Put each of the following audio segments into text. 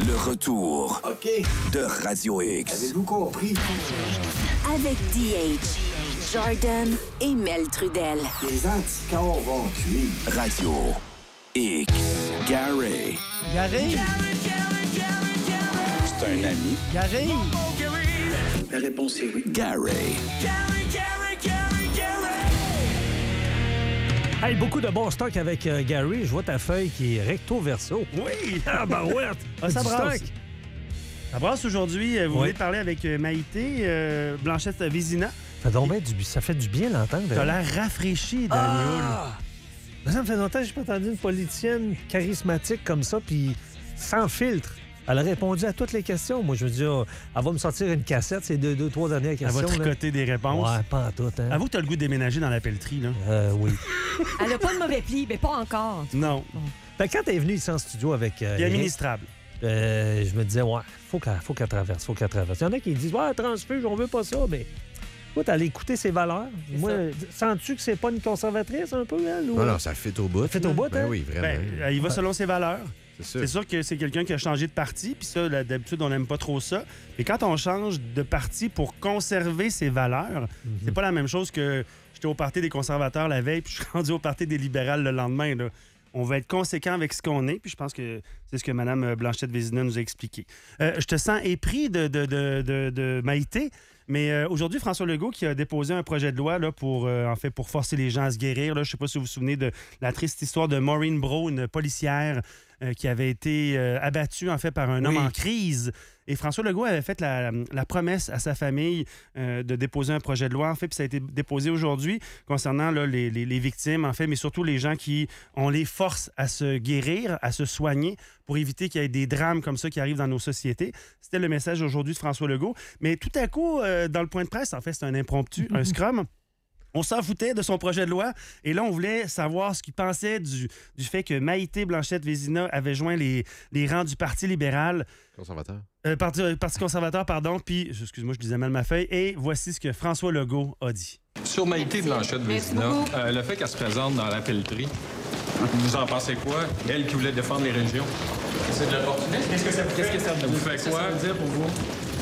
Le retour de Radio X. Avez-vous compris? Avec DH, Jordan et Mel Trudel. Les anticorps vont cuire. Radio X. Gary. Gary? C'est un ami. Gary? La réponse est oui. Gary. Hey, beaucoup de bon stock avec Gary. Je vois ta feuille qui est recto-verso. Oui! Ah, barouette! Ça Du brasse. stock. Ça brasse aujourd'hui. Vous voulez parler avec Maïté Blanchette-Vézina? Ça fait du bien l'entendre. T'as l'air rafraîchi, Daniel. Ça me fait longtemps que j'ai pas entendu une politicienne charismatique comme ça, puis sans filtre. Elle a répondu à toutes les questions. Moi, je veux dire, elle va me sortir une cassette, c'est deux, trois dernières Elle questions. va tricoter des réponses. Ouais, pas en tout, hein. Avoue que t'as le goût de déménager dans la pelleterie, là. Oui. Elle n'a pas de mauvais pli, mais pas encore. Non. Ben, quand t'es venu ici en studio avec Puis Eric, administrable. je me disais, ouais, faut qu'elle traverse. Il y en a qui disent, ouais, transfuge, on veut pas ça, mais écoute, elle écouter ses valeurs. Moi, sens-tu que c'est pas une conservatrice un peu, elle? Ou... Non, ça fait au bout. Ça fait au bout, Ben hein? oui, vraiment. Ben, il va selon ses valeurs. C'est C'est sûr que c'est quelqu'un qui a changé de parti, puis ça, d'habitude, on n'aime pas trop ça. Mais quand on change de parti pour conserver ses valeurs, c'est pas la même chose que j'étais au parti des conservateurs la veille, puis je suis rendu au parti des libérales le lendemain, là. On va être conséquent avec ce qu'on est, puis je pense que c'est ce que Mme Blanchette-Vézina nous a expliqué. Je te sens épris de Maïté, mais aujourd'hui, François Legault qui a déposé un projet de loi là, pour forcer les gens à se guérir. Là. Je ne sais pas si vous vous souvenez de la triste histoire de Maureen Brault, une policière qui avait été abattue en fait par un homme en crise. Et François Legault avait fait la promesse à sa famille de déposer un projet de loi, en fait, puis ça a été déposé aujourd'hui concernant là, les victimes, en fait, mais surtout les gens qui on les force à se guérir, à se soigner pour éviter qu'il y ait des drames comme ça qui arrivent dans nos sociétés. C'était le message aujourd'hui de François Legault. Mais tout à coup, dans le point de presse, en fait, c'est un impromptu, un scrum. On s'en foutait de son projet de loi et là, on voulait savoir ce qu'il pensait du fait que Maïté Blanchette-Vézina avait joint les rangs du Parti libéral. Conservateur. Parti conservateur, pardon. Puis, excuse-moi, je disais mal ma feuille. Et voici ce que François Legault a dit. Sur Maïté Blanchette-Vézina, le fait qu'elle se présente dans la pelleterie, vous en pensez quoi? Elle qui voulait défendre les régions. C'est de l'opportunisme? Qu'est-ce que ça vous fait quoi? Dire pour vous?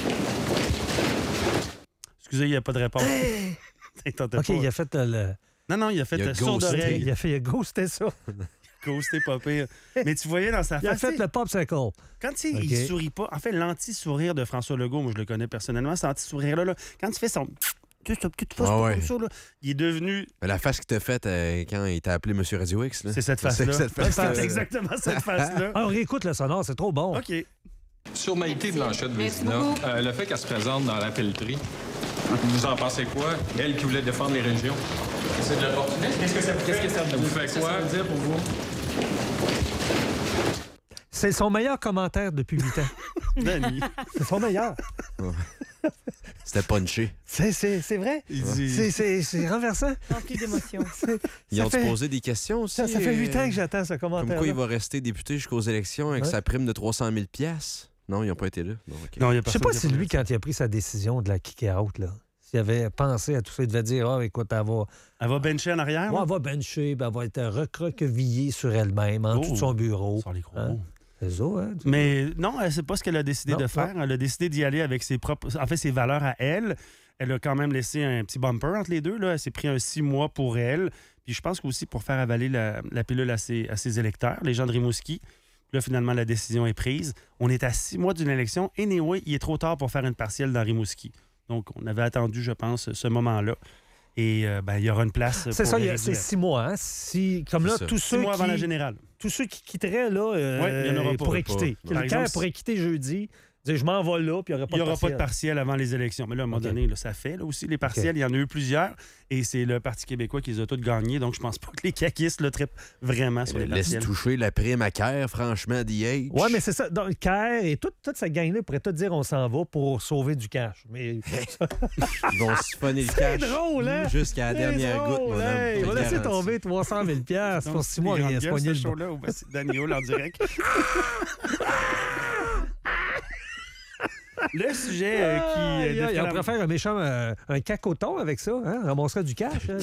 Excusez, il n'y a pas de réponse. OK, il a fait le... Non, il a fait sourd d'oreille. Il a ghosté ça. Ghosté, pas pire. Mais tu voyais dans sa face... Il a fait le popsicle. Quand il sourit pas... En fait, l'anti-sourire de François Legault, moi, je le connais personnellement, cet anti-sourire-là, quand il fait son... Il est devenu... Mais la face qu'il t'a faite quand il t'a appelé Monsieur Radio X, là. C'est cette face-là. C'est exactement cette face-là. On réécoute le sonore, c'est trop bon. OK. Sur Maïté Blanchette-Vézina, le fait qu'elle se présente dans la pelleterie, vous en pensez quoi? Elle qui voulait défendre les régions. C'est de l'opportunisme? Qu'est-ce que ça vous fait quoi? Dire pour vous? C'est son meilleur commentaire depuis 8 ans. Dani. C'est son meilleur. C'était punché. C'est vrai. C'est renversant. Rempli d'émotions. Ils ont posé des questions aussi. Ça fait 8 ans que j'attends ce commentaire. Comme quoi il va rester député jusqu'aux élections avec sa prime de 300 000 $. Non, ils n'ont pas été là. Non, je sais pas si lui, quand il a pris sa décision de la kick-out, là, s'il avait pensé à tout ça, il devait dire, écoute, elle va bencher en arrière? Ouais, elle va bencher, elle va être recroquevillée sur elle-même, en dessous de son bureau. Sur les gros mots. C'est ça, hein? Mais non, c'est pas ce qu'elle a décidé de faire. Elle a décidé d'y aller avec ses propres... En fait, ses valeurs à elle. Elle a quand même laissé un petit bumper entre les deux. Là. Elle s'est pris un 6 mois pour elle. Puis je pense qu'aussi pour faire avaler la pilule à ses électeurs, les gens de Rimouski. Là, finalement, la décision est prise. On est à 6 mois d'une élection. Anyway, il est trop tard pour faire une partielle dans Rimouski. Donc, on avait attendu, je pense, ce moment-là. Et il y aura une place c'est pour ça, les c'est 6 mois. Hein? Comme là, tous ceux 6 mois avant la générale. Tous ceux qui quitteraient, là, il y en aura pas. pourraient quitter. Quelqu'un pourrait quitter jeudi. Je m'en vais là, puis il n'y aura pas de partiel. Il n'y aura pas de partiel avant les élections. Mais là, à un moment donné, là, ça fait là, aussi les partiels. Il y en a eu plusieurs. Et c'est le Parti québécois qui les a tous gagnés. Donc, je pense pas que les caquistes le trippent vraiment sur les partiels. Laisse toucher la prime à Caire, franchement, DH. Oui, mais c'est ça. Dans le Caire et toute cette gang-là pourrait tout dire on s'en va pour sauver du cash. Mais... Ils vont siphonner le cash. C'est drôle, hein? Jusqu'à la dernière goutte, mon homme. On va laisser tomber 300 000 $. Pour 6 mois, rien se pogner le show-là. C'est Daniel en direct. Le sujet on pourrait faire un méchant un cacoton avec ça, hein? On ramasserait du cash. Un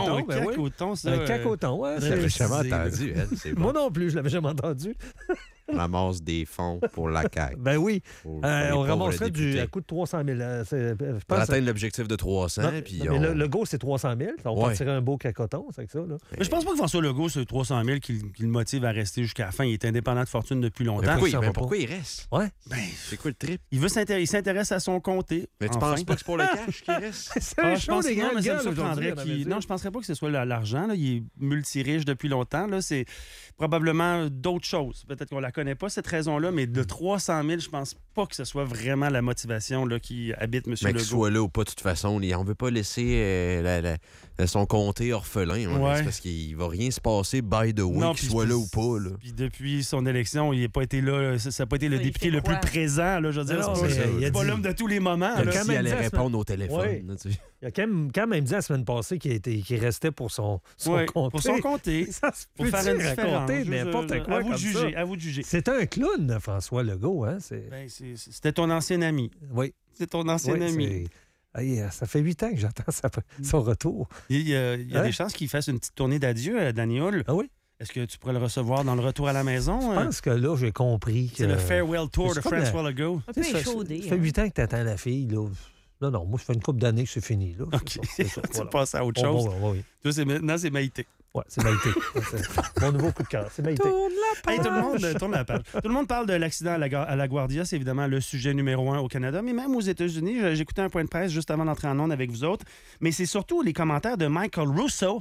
cacoton, ça. Un cacoton, ouais. Je l'avais jamais entendu, elle. Moi non plus, je l'avais jamais entendu. ramasse des fonds pour la CAQ. Ben oui. Pour On les pauvres ramasserait députés. à coût de 300 000. Je Pour pense atteindre l'objectif de 300. Non, Puis mais le go, c'est 300 000. On partirait un beau cacoton, c'est que ça. Là. Mais je pense pas que François Legault, c'est 300 000 qui le motive à rester jusqu'à la fin. Il est indépendant de fortune depuis longtemps. Pourquoi il reste? Ouais. C'est quoi le trip? Il s'intéresse à son comté. Mais tu penses pas que c'est pour le cash qu'il reste? C'est un show des grandes gueules aujourd'hui. Non, je penserais pas que ce soit l'argent. Là. Il est multiriche depuis longtemps. Là. C'est probablement d'autres choses. Peut-être qu'on la connaît pas, cette raison-là, mais de 300 000, je pense pas que ce soit vraiment la motivation là, qui habite M. Legault. Mais qu'il soit là ou pas, de toute façon, on veut pas laisser son comté orphelin. Ouais. C'est parce qu'il va rien se passer by the way, qu'il soit là ou pas. Là. Puis depuis son élection, il n'a pas été là. Ça n'a pas été le député le plus présent. Là, je veux dire, c'est pas l'homme de tous les moments. Il allait répondre au téléphone. Ouais. Là, tu sais. Il a quand même dit la semaine passée qu'il restait pour son comté. Pour son comté. Ça se pour faire une différence. raconter n'importe quoi comme ça. À vous de juger. C'est un clown, François Legault. Hein? C'était ton ancien ami. Oui. C'est ton ancien ami. Ça fait 8 ans que j'attends son retour. Il y a des chances qu'il fasse une petite tournée d'adieu à Danny Hull. Ah oui? Est-ce que tu pourrais le recevoir dans le retour à la maison? Je pense que là, j'ai compris que... C'est le farewell tour de François Legault. Un peu échaudé. Ça fait 8 ans que tu attends la fille, là. Non, moi, ça fait une couple d'années que c'est fini, là. OK. Ça, tu passes à autre chose. Oui. Toi, maintenant, c'est Maïté. Oui, c'est Maïté. C'est mon nouveau coup de cœur. C'est Maïté. Tourne la page. Tout le monde parle de l'accident à la Guardia. C'est évidemment le sujet numéro 1 au Canada, mais même aux États-Unis. J'écoutais un point de presse juste avant d'entrer en onde avec vous autres. Mais c'est surtout les commentaires de Michael Russo,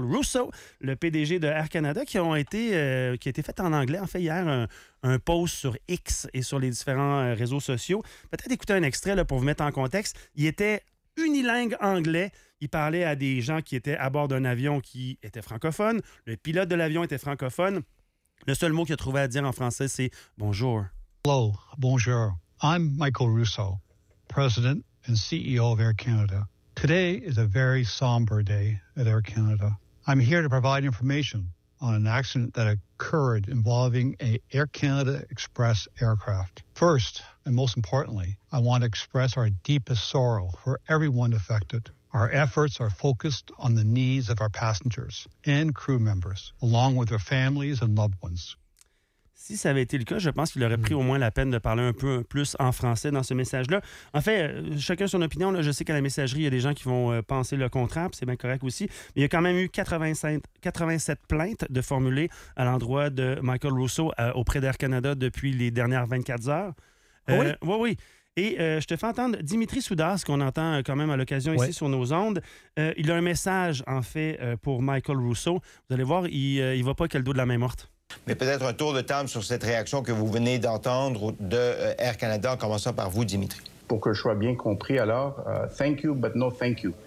le PDG de Air Canada, qui a été fait en anglais. En fait, hier, un post sur X et sur les différents réseaux sociaux. Peut-être écouter un extrait là, pour vous mettre en contexte. Il était unilingue anglais. Il parlait à des gens qui étaient à bord d'un avion qui était francophone. Le pilote de l'avion était francophone. Le seul mot qu'il a trouvé à dire en français, c'est « bonjour ». Hello, bonjour. I'm Michael Russo, President and CEO of Air Canada. Today is a very somber day at Air Canada. I'm here to provide information on an accident that occurred involving an Air Canada Express aircraft. First, and most importantly, I want to express our deepest sorrow for everyone affected. Our efforts are focused on the needs of our passengers and crew members, along with their families and loved ones. Si ça avait été le cas, je pense qu'il aurait pris au moins la peine de parler un peu plus en français dans ce message-là. En fait, chacun son opinion. Là, je sais qu'à la messagerie, il y a des gens qui vont penser le contraire, puis c'est bien correct aussi. Mais il y a quand même eu 87 plaintes de formulées à l'endroit de Michael Russo auprès d'Air Canada depuis les dernières 24 heures. Oui? Oui. Et je te fais entendre Dimitri Soudas, qu'on entend quand même à l'occasion ici sur nos ondes. Il a un message, en fait, pour Michael Russo. Vous allez voir, il ne va pas qu'elle dos de la main morte. Mais peut-être un tour de table sur cette réaction que vous venez d'entendre de Air Canada, en commençant par vous, Dimitri. Pour que je sois bien compris, alors, thank you, but no thank you.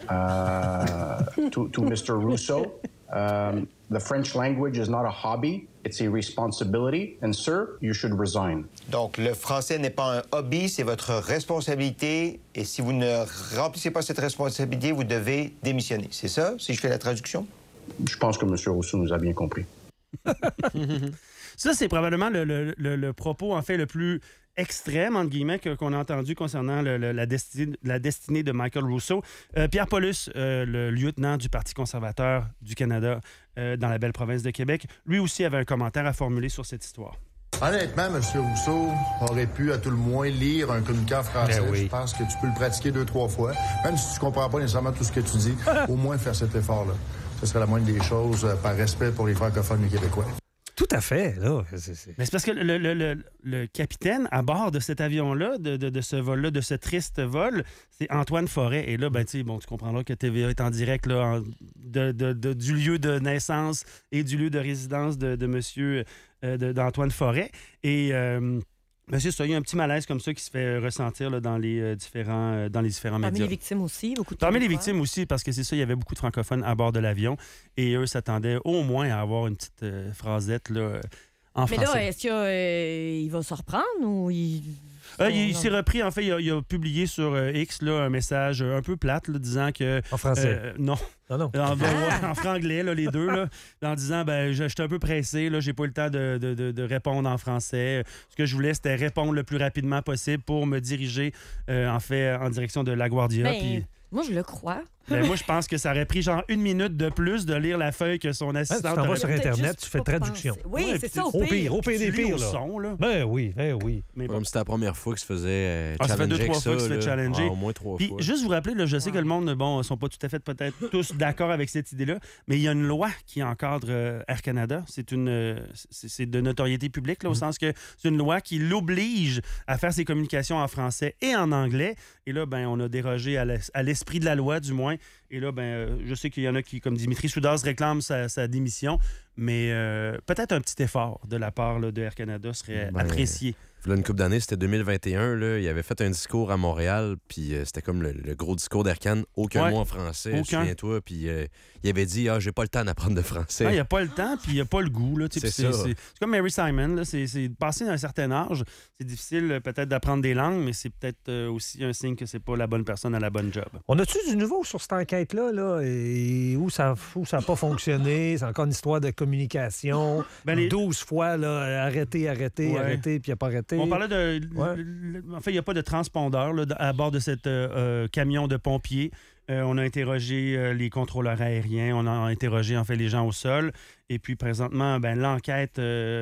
To Mr. Russo, the French language is not a hobby, it's a responsibility, and sir, you should resign. Donc, le français n'est pas un hobby, c'est votre responsabilité, et si vous ne remplissez pas cette responsabilité, vous devez démissionner. C'est ça, si je fais la traduction? Je pense que M. Rousseau nous a bien compris. Ça, c'est probablement le propos, en fait, le plus extrême, entre guillemets, qu'on a entendu concernant la destinée de Michael Russo. Pierre Paulus, le lieutenant du Parti conservateur du Canada dans la belle province de Québec, lui aussi avait un commentaire à formuler sur cette histoire. Honnêtement, M. Rousseau aurait pu, à tout le moins, lire un communiqué en français. Ben oui. Je pense que tu peux le pratiquer 2-3 fois. Même si tu ne comprends pas nécessairement tout ce que tu dis, au moins faire cet effort-là. Ce serait la moindre des choses par respect pour les francophones et les Québécois. Tout à fait, là. Mais c'est parce que le capitaine à bord de cet avion-là, de ce vol-là, de ce triste vol, c'est Antoine Forêt. Et là, tu comprendras que TVA est en direct là, du lieu de naissance et du lieu de résidence d'Antoine Forêt. Et monsieur, il y a un petit malaise comme ça qui se fait ressentir là, dans les différents médias. Parmi les victimes aussi, beaucoup de Parmi les victimes aussi, parce que c'est ça, il y avait beaucoup de francophones à bord de l'avion et eux s'attendaient au moins à avoir une petite phrasette là, en français. Mais là, est-ce qu'il va se reprendre ou il s'est repris, en fait, il a publié sur X là, un message un peu plate là, disant que... En français? Non. Non. En franglais, là, les deux, là, en disant j'étais un peu pressé, là, j'ai pas eu le temps de répondre en français. Ce que je voulais, c'était répondre le plus rapidement possible pour me diriger, en fait, en direction de LaGuardia. Moi, je le crois. Ben, moi, je pense que ça aurait pris genre 1 minute de plus de lire la feuille que son Tu assistante t'en vas aurait sur pu- Internet, tu fais traduction. Oui, Ouais, c'est puis ça, Au pire, Tu des lis pires, au là. son, là. Ben oui. Mais bon. Comme c'était la première fois qu'il se faisait Ah, ça fait challenger 2-3 fois qu'il se fait là. challenger. Au moins 3 Puis fois. juste vous rappeler, là, je sais que le monde, bon, sont pas tout à fait peut-être tous d'accord avec cette idée-là, mais il y a une loi qui encadre Air Canada. C'est de notoriété publique, là, au sens que c'est une loi qui l'oblige à faire ses communications en français et en anglais. Et là, ben, on a dérogé à l'esprit de la loi, du moins. Et là, ben, je sais qu'il y en a qui, comme Dimitri Soudaz, réclament sa démission, mais peut-être un petit effort de la part là, de Air Canada serait apprécié. Là, une couple d'années, c'était 2021, là, il avait fait un discours à Montréal, puis c'était comme le gros discours d'Aircan, aucun mot en français, souviens-toi, puis il avait dit « Ah, j'ai pas le temps d'apprendre de français. » Il n'y a pas le temps, puis il n'y a pas le goût. Là, c'est ça. C'est comme Mary Simon, là, c'est passé d'un certain âge, c'est difficile peut-être d'apprendre des langues, mais c'est peut-être aussi un signe que c'est pas la bonne personne à la bonne job. On a-tu du nouveau sur cette enquête-là, et où ça n'a pas fonctionné? C'est encore une histoire de communication. 12 fois, là, arrêtez, puis il n'y a pas arrêté. On parlait de... En fait, il n'y a pas de transpondeur là, à bord de cet camion de pompiers. On a interrogé les contrôleurs aériens, on a interrogé en fait les gens au sol. Et puis présentement, ben, l'enquête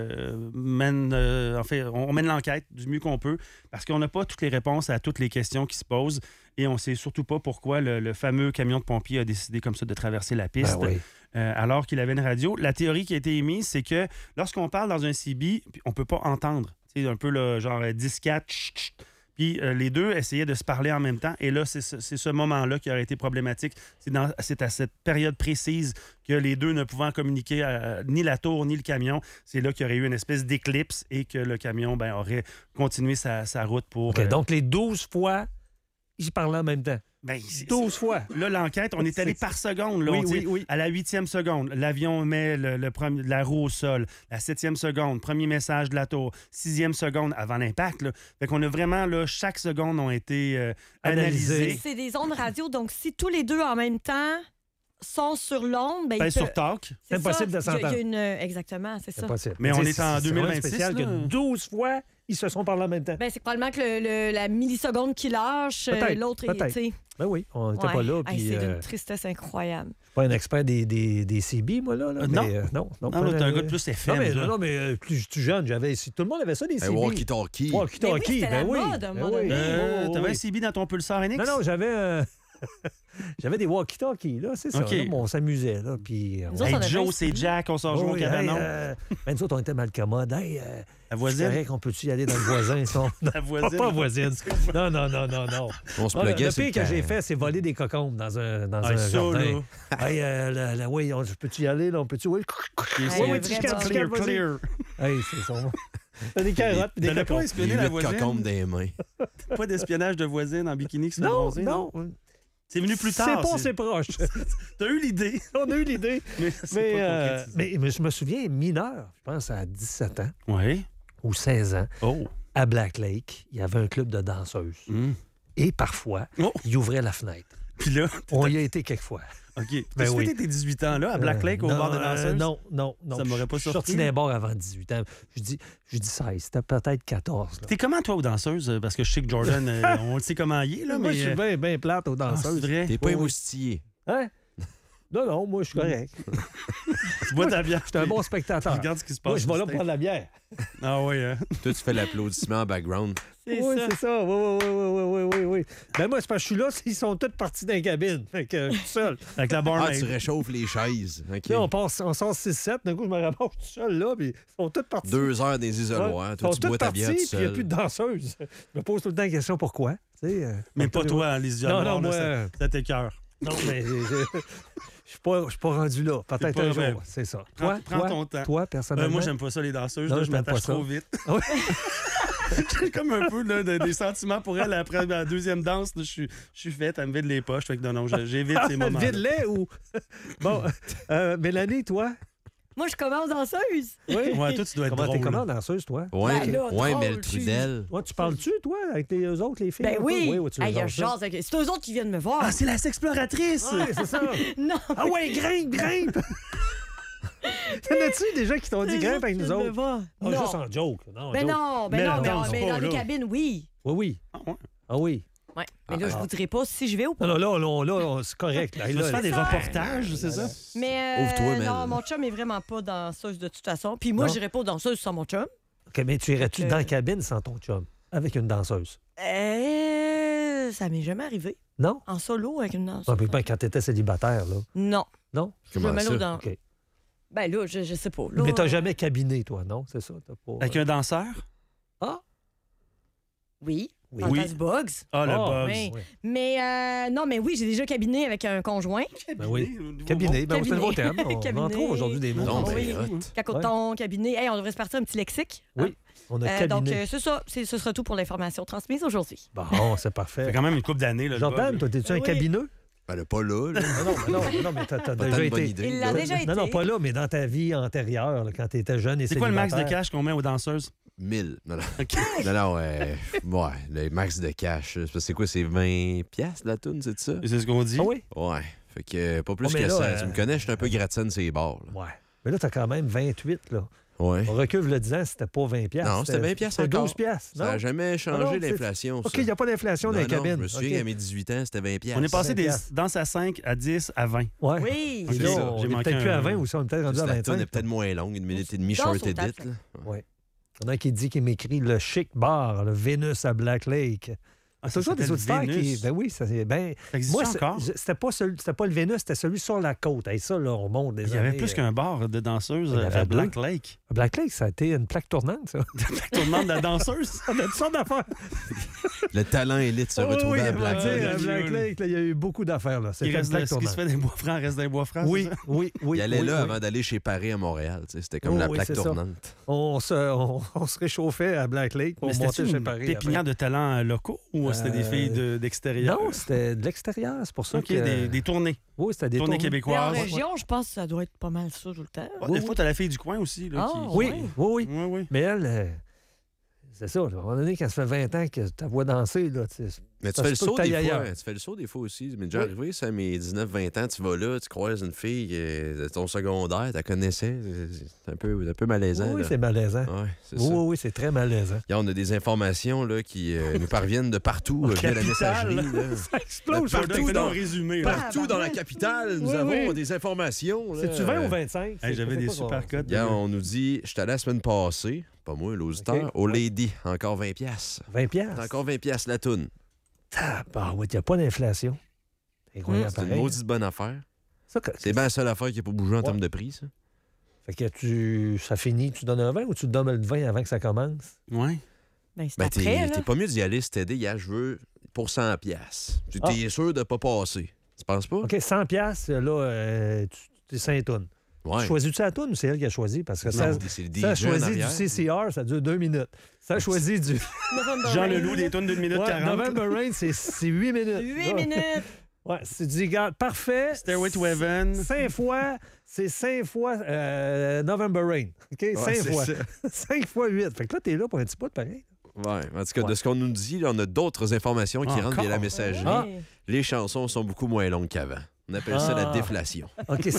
mène... on mène l'enquête du mieux qu'on peut parce qu'on n'a pas toutes les réponses à toutes les questions qui se posent. Et on ne sait surtout pas pourquoi le fameux camion de pompiers a décidé comme ça de traverser la piste. Ben oui. Alors qu'il avait une radio. La théorie qui a été émise, c'est que lorsqu'on parle dans un CB, on ne peut pas entendre. C'est un peu le genre 10-4, puis les deux essayaient de se parler en même temps. Et là, c'est ce moment-là qui aurait été problématique. C'est à cette période précise que les deux ne pouvant communiquer ni la tour ni le camion. C'est là qu'il y aurait eu une espèce d'éclipse et que le camion aurait continué sa route pour... OK, donc les 12 fois, ils parlaient en même temps. Ben, 12 fois. Là, l'enquête, on est allé par seconde. Là, Oui. À la 8e seconde, l'avion met la roue au sol. La 7e seconde, premier message de la tour. 6e seconde, avant l'impact. Là. Fait qu'on a vraiment, là, chaque seconde ont été analysées. C'est des ondes radio, donc si tous les deux en même temps sont sur l'onde... Ben, sur talk. C'est impossible de s'entendre. Exactement, c'est ça. Impossible. Mais on est en C'est 2026. spécial là. que 12 fois, ils se sont parlé en même temps. Ben, c'est probablement que la milliseconde qui lâche, l'autre est... Peut-être. Ben oui, on n'était pas là. Puis, c'est d'une tristesse incroyable. Je suis pas un expert des CB, moi, là. Non. Mais, non, t'es un gars de plus FM. Non, mais plus jeune, tout le monde avait ça, des CB. Walkie-talkie. Walkie-talkie, ben oui. C'était la mode, à un moment donné. T'avais un CB dans ton pulsar NX? Non, j'avais... J'avais des walkie-talkies, là, c'est ça. OK. Là, on s'amusait, là, puis... Hey, Joe, c'est Jack, on s'en joue au cabanon. Ben, nous autres, on était mal commodes. Hey, la voisine? C'est vrai qu'on peut-tu y aller dans le voisin? La voisine? Pas voisine. Non. On se pluguait le sur pire que j'ai fait, c'est voler des cocombes dans un ça, jardin. là. Hey, oui, je peux-tu y aller? Là? On peut-tu... Oui, clear. Hey, c'est ça. T'as des carottes et des T'as pas cocombes. espionné la 8 voisine? cocombes dans les mains. Pas d'espionnage de voisine en bikini qui se fait bronzer? Non. C'est venu plus tard. C'est proche. T'as eu l'idée. On a eu l'idée. Mais c'est pas concrétisé. mais je me souviens, mineur, je pense à 17 ans Oui. ou 16 ans, Oh. à Black Lake, il y avait un club de danseuses. Et parfois, il ouvrait la fenêtre. Puis là, on y a été quelquefois. OK. Ben T'as oui. fêté tes 18 ans là, à Black Lake, au bar de danseuses? Non. Ça m'aurait pas Je suis sorti. sorti d'un bar avant 18 ans. Je dis 16, c'était peut-être 14. Là. T'es comment, toi, aux danseuses? Parce que je sais que Jordan, on le sait comment il est, là, Moi, mais... je suis bien plate aux danseuses. c'est vrai? T'es pas Oui. émoustillé. Hein? Non, moi, je suis correct. Tu bois ta bière. Je suis un bon spectateur. Regarde ce qui se passe. Moi, je vais là sur pour prendre la bière. Ah oui, hein? Toi, tu fais l'applaudissement en background. Oui, c'est ça. Oui. Ben moi, c'est parce que je suis là, ils sont tous partis dans la cabine. Fait que je suis seul. Avec la barmaid. Ah, tu réchauffes les chaises. OK. Là, on sort 6-7, d'un coup, je me ramasse tout seul là, puis ils sont tous partis. 2 heures des isoloirs. Ils Toi, sont tu bois tous ta bière partis, tout puis il n'y a seul. plus de danseuses. Je me pose tout le temps la question pourquoi. Mais pas toi, hein, les yeux. Non, moi... Ça t'écœure. Non, mais je suis pas rendu là. Peut-être pas un vrai. jour, c'est ça. Prends ton temps. Toi, personnellement? Moi, j'aime pas ça, les danseuses. Non, Là, je je n'aime pas m'attache ça. trop vite. Ah oui? J'ai comme un peu là, des sentiments pour elle. Après la deuxième danse, là, je suis faite. Elle me vide les poches. Fait que non, j'évite ces moments. Vide-les ou... Bon, Mélanie, toi? Moi, je commence danseuse. Oui? Ouais, toi, tu dois être Comment t'es drôle. comment danseuse, toi? Ouais, Ben là, ouais, drôle, mais le Trudel. Ouais, tu parles-tu, toi, avec eux autres, les filles? Ben un peu? oui. tu Hey, il y a jases ça. genre, c'est eux autres qui viennent me voir. Ah, c'est la sexploratrice! Ouais, c'est ça. Non. Ah ouais, grimpe! T'en as-tu des gens qui t'ont dit grimpe avec nous autres? Ah, Non. juste en joke. Non, Ben joke. non, Mais mais danse dans pas, les là. cabines, oui. Oui. Ah, ouais. Ah oui. Oui, mais là, je vous dirai pas si je vais ou pas. Non, là, c'est correct. Là, Tu vas faire des reportages, c'est ça? Mais Ouvre-toi, Mel. non, mon chum est vraiment pas danseuse de toute façon. Puis moi, Non? j'irai pas aux danseuses sans mon chum. OK, mais tu irais-tu dans la cabine sans ton chum? Avec une danseuse? Ça m'est jamais arrivé. Non? En solo avec une danseuse. Ah, ben, quand t'étais célibataire, là. Non. Non? Jamais là dans... OK. Ben là, je sais pas. Là, Mais t'as jamais cabiné, toi, non? C'est ça? T'as pas... Avec un danseur? Ah? Oui. Oui. Fantastic Bugs. Ah, le Bugs. Oui. Oui. Mais non, mais oui, j'ai déjà cabiné avec un conjoint. Ben oui. Cabinet, ben, c'est le nouveau terme. On Cabinet. en trouve aujourd'hui des mots. Non, oui. ben, hot. Cacoton, cabinet. Hey, on devrait se partir un petit lexique. Oui, on a cabinet. Donc, c'est ça. Ce sera tout pour l'information transmise aujourd'hui. Bon, c'est Ça parfait. fait quand même une couple d'années, là, le Jordan, Bug. toi, t'es-tu un Oui. cabineux? Ben, là, pas là. là. Non, mais t'as Pas déjà tant de bonne été... idée. Il l'a déjà été. Non, pas là, mais dans ta vie antérieure, là, quand t'étais jeune et C'est quoi le max de célibataire. cash qu'on met aux danseuses? 1000. Non, non. OK. Non, ouais, le max de cash. C'est quoi, c'est 20$ la toune, c'est ça? C'est ce qu'on dit? Ah oui? Ouais. Fait que pas plus Oh, mais que là, ça. Tu me connais, je suis un peu grattine ces bords. Là. Ouais. Mais là, t'as quand même 28, là. Ouais. On recule le disant, c'était pas 20$. Non, c'était 20$ C'était encore. 12$. Ça n'a jamais changé non, l'inflation. OK, ça. il n'y a pas d'inflation dans les Non, cabines. je me souviens OK. qu'à mes 18 ans, c'était 20$. On est passé des 5$. danses à 5 à 10 à 20. Ouais. Oui. Et C'est là, ça, on j'ai est manqué peut-être plus un- à 20 aussi, on est peut-être rendu à La toune 25. est peut-être moins longue, une minute et demie, Danse short au edit. tap. Là. Ouais. Il y en a un qui dit qu'il m'écrit le chic bar, le Vénus à Black Lake. Ah, C'est toujours des s'appelle auditeurs qui. Vénus. Ben oui, ça c'est. Ben, Ça existe moi, encore? c'était pas le Vénus, c'était celui sur la côte. Hey, ça, là, on monte des Il y avait années, plus qu'un bar de danseuses il y avait à deux. Black Lake. Black Lake, ça a été une plaque tournante, ça. Tout le monde de la danseuse. On a toutes sortes d'affaires. Le talent élite se Oui, retrouvait à on va Black dire, Lake. à Black Lake, là, il y a eu beaucoup d'affaires. Là. Il C'était une reste plaque ce qui se tournante. fait des bois francs reste des bois francs. Oui, c'est ça? oui. Il allait là oui. avant d'aller chez Paris à Montréal. Tu sais, c'était comme Oh, la oui, plaque c'est ça. tournante. On se réchauffait à Black Lake pour Mais monter c'était chez une Paris. pépinière de talents locaux ou c'était des filles d'extérieur? Non, c'était de l'extérieur. C'est pour ça OK, que. des tournées. Oui, c'était des Tournées tournées. Mais en québécoises. région, je pense que ça doit être pas mal ça tout le temps. Des fois, t'as la fille du coin aussi. Là, Ah, qui... Oui, Ouais. oui. Oui, oui. Mais elle, c'est ça. Là, à un moment donné, quand ça fait 20 ans que tu la vois danser, là, Mais ça tu fais, le se peut saut que des t'ailles fois, ailleurs. tu fais le saut des fois aussi. Mais déjà Oui. arrivé, ça, à mes 19-20 ans, tu vas là, tu croises une fille de ton secondaire, tu la connaissais. C'est un peu malaisant. Oui, là. c'est malaisant. Ouais, c'est Oui, ça. oui, c'est très malaisant. Là, on a des informations là, qui nous parviennent de partout via la messagerie. là. Ça explose Partout Fais-le en dans- résumé. Là. Partout dans la capitale, nous Oui, avons oui. des informations. là. C'est-tu 20 ou 25? Hey, J'avais des super codes. Regarde, on nous dit, je suis allé la semaine passée, pas moi, l'auditeur, OK. au Lady, encore 20$. 20$. C'est encore 20$ la toune. Bah oui, il n'y a pas d'inflation. C'est incroyable, C'est une pareil. maudite bonne affaire. Ça, C'est bien la seule affaire qui n'a pas bougé en termes de prix, ça. Fait que ça finit, tu donnes un 20 ou tu te donnes le 20 avant que ça commence? Oui. Ben, c'est Ben, après, là. t'es pas mieux d'y aller si t'aider, je veux pour 100$. Tu t'es sûr de pas passer. Tu penses pas? OK, 100$, là, tu Saint-Toune. Ouais. Choisis-tu la toune ou c'est elle qui a choisi? Parce que Non, ça c'est le a DJ en choisi du arrière. CCR, ça dure 2 minutes. Ça a choisi du... Jean Leloup, des tonnes d'une minute Ouais, 40. November Rain, c'est 8 minutes. 8 minutes. Ouais, c'est du gars parfait. Stairway to Heaven. 5 fois, c'est 5 fois November Rain. OK? 5 c'est fois. ça. 5 fois 8. Fait que là, t'es là pour un petit peu de pareil. Ouais, en tout cas, de ce qu'on nous dit, là, on a d'autres informations qui rentrent via la messagerie. Ah. Les chansons sont beaucoup moins longues qu'avant. On appelle ça la Ah. déflation. OK,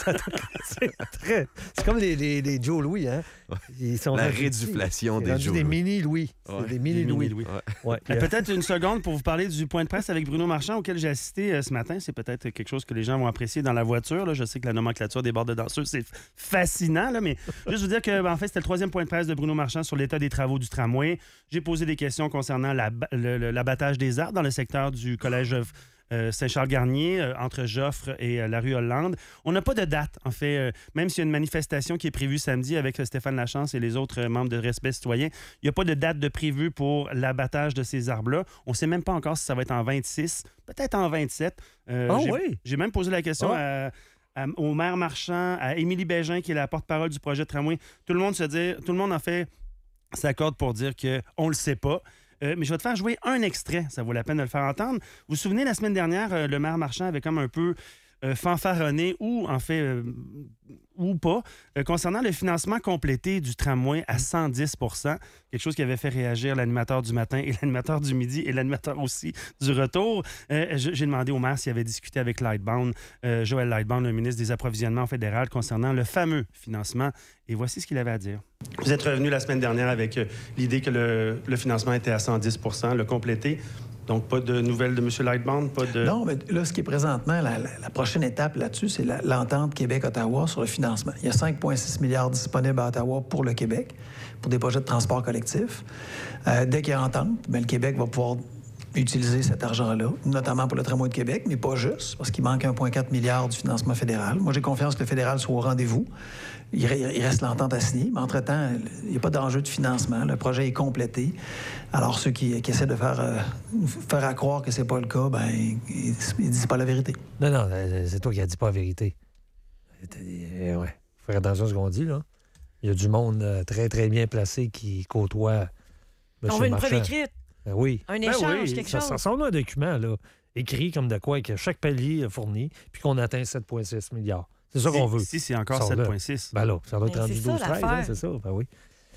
c'est comme les Joe Louis, hein? Ils sont La rendus réduflation petits. des rendus Joe des Louis. mini-Louis. Ouais, C'est des mini-Louis. Louis. Ouais. Peut-être une seconde pour vous parler du point de presse avec Bruno Marchand auquel j'ai assisté ce matin. C'est peut-être quelque chose que les gens vont apprécier dans la voiture. Là. Je sais que la nomenclature des bords de danseuses, c'est fascinant, là, mais juste vous dire que en fait, c'était le troisième point de presse de Bruno Marchand sur l'état des travaux du tramway. J'ai posé des questions concernant l'abattage des arbres dans le secteur du collège Saint-Charles-Garnier, entre Joffre et la rue Hollande. On n'a pas de date, en fait, même s'il y a une manifestation qui est prévue samedi avec Stéphane Lachance et les autres membres de Respect citoyen. Il n'y a pas de date de prévue pour l'abattage de ces arbres-là. On ne sait même pas encore si ça va être en 26, peut-être en 27. Oui! J'ai même posé la question au maire Marchand, à Émilie Bégin, qui est la porte-parole du projet de tramway. Tout le monde en fait s'accorde pour dire qu'on ne le sait pas. Mais je vais te faire jouer un extrait. Ça vaut la peine de le faire entendre. Vous vous souvenez, la semaine dernière, le maire Marchand avait comme un peu fanfaronné, ou en fait, ou pas, concernant le financement complété du tramway à 110 %. Quelque chose qui avait fait réagir l'animateur du matin et l'animateur du midi et l'animateur aussi du retour. J'ai demandé au maire s'il avait discuté avec Lightbound, Joël Lightbound, le ministre des Approvisionnements fédéral, concernant le fameux financement. Et voici ce qu'il avait à dire. Vous êtes revenu la semaine dernière avec l'idée que le financement était à 110 % le complété. Donc, pas de nouvelles de M. Lightbound, pas de... Non, mais là, ce qui est présentement, la prochaine étape là-dessus, c'est l'entente Québec-Ottawa sur le financement. Il y a 5,6 milliards disponibles à Ottawa pour le Québec, pour des projets de transport collectif. Dès qu'il y a entente, bien, le Québec va pouvoir utiliser cet argent-là, notamment pour le tramway de Québec, mais pas juste, parce qu'il manque 1,4 milliard du financement fédéral. Moi, j'ai confiance que le fédéral soit au rendez-vous. Il reste l'entente à signer, mais entre-temps, il n'y a pas d'enjeu de financement. Le projet est complété. Alors, ceux qui essaient de faire à croire que c'est pas le cas, ben ils disent pas la vérité. Non, c'est toi qui as dit pas la vérité. Ouais. Faut faire attention à ce qu'on dit, là. Il y a du monde très, très bien placé qui côtoie M. On veut une Marchand. preuve écrite. Oui. Un échange, quelque chose. Ça ressemble à un document, là, écrit comme de quoi que chaque palier est fourni, puis qu'on atteint 7,6 milliards. C'est ça qu'on veut. Si c'est encore 7,6. Ben là, ça doit être rendu 12-13, hein, c'est ça. Ben oui.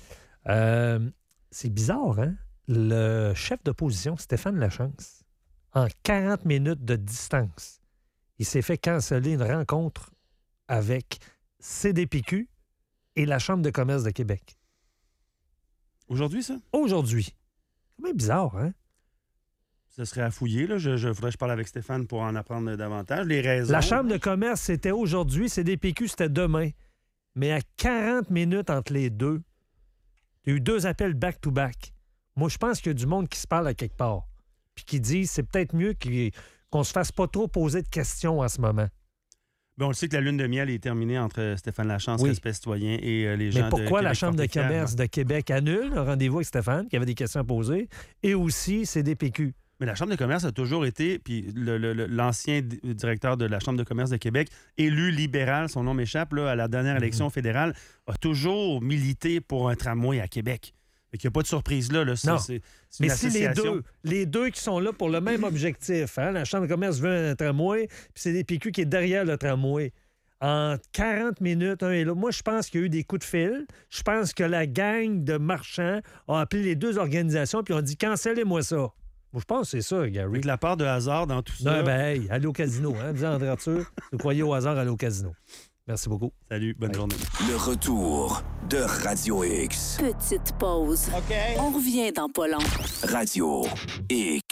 C'est bizarre, hein? Le chef d'opposition, Stéphane Lachance, en 40 minutes de distance, il s'est fait canceller une rencontre avec CDPQ et la Chambre de commerce de Québec. Aujourd'hui, ça? Aujourd'hui. C'est quand même bizarre, hein? Ce serait à fouiller, là. Faudrait que je parle avec Stéphane pour en apprendre davantage. Les raisons... La Chambre de commerce, c'était aujourd'hui. CDPQ, c'était demain. Mais à 40 minutes entre les deux, il y a eu 2 appels back-to-back. Moi, je pense qu'il y a du monde qui se parle à quelque part. Puis qui dit, c'est peut-être mieux qu'on se fasse pas trop poser de questions en ce moment. Bien, on le sait que la lune de miel est terminée entre Stéphane Lachance, Respect citoyen, et les gens de Mais pourquoi Québec la Chambre de commerce de Québec annule un rendez-vous avec Stéphane, qui avait des questions à poser, et aussi CDPQ? Mais la Chambre de commerce a toujours été, puis l'ancien directeur de la Chambre de commerce de Québec, élu libéral, son nom m'échappe, là, à la dernière élection fédérale, a toujours milité pour un tramway à Québec. Il n'y a pas de surprise là. Non. Mais si les deux qui sont là pour le même objectif, hein, la Chambre de commerce veut un tramway, puis c'est des PQ qui est derrière le tramway. En 40 minutes, un et l'autre. Moi, je pense qu'il y a eu des coups de fil. Je pense que la gang de marchands a appelé les 2 organisations puis ont dit « Cancellez-moi ça ». Moi, je pense que c'est ça, Gary. Avec la part de hasard dans tout ça. Non, ben, hey, allez au casino. Hein, vous André Arthur, vous croyez au hasard, allez au casino. Merci beaucoup. Salut, bonne journée. Le retour de Radio X. Petite pause. OK. On revient dans pas long. Radio X.